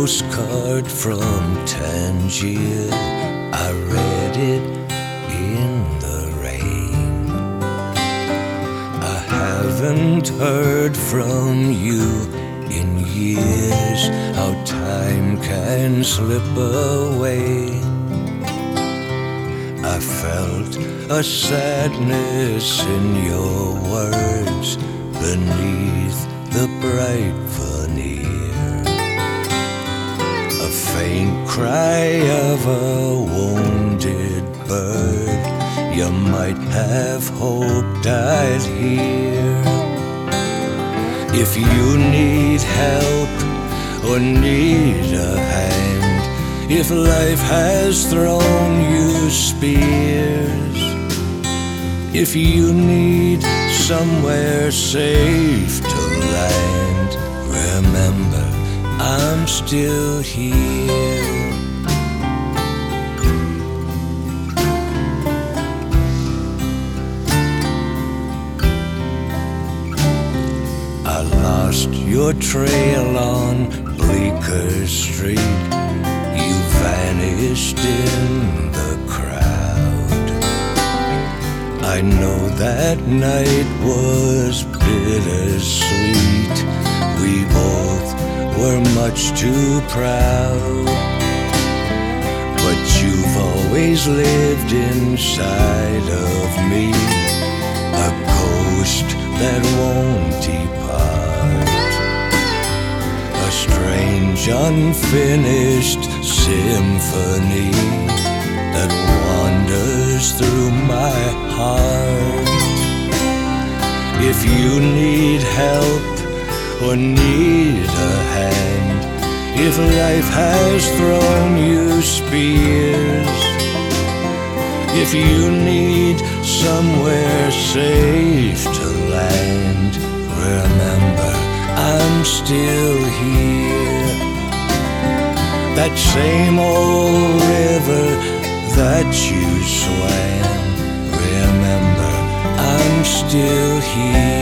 postcard from Tangier. I read it in the rain. I haven't heard from you in years. How time can slip away. I felt a sadness in your words beneath the bright veneer. A faint cry of a wounded bird you might have hoped I'd hear. If you need help or need a hand, if life has thrown you spears, if you need somewhere safe to land, remember I'm still here. I lost your trail on Bleecker Street. You vanished in the crowd. I know that night was bittersweet. We both were much too proud. But you've always lived inside of me, a ghost that won't depart. A strange unfinished symphony that wanders through my heart. If you need help or need a hand, if life has thrown you spears, if you need somewhere safe to land, remember I'm still here. That same old river that you swam, remember I'm still here.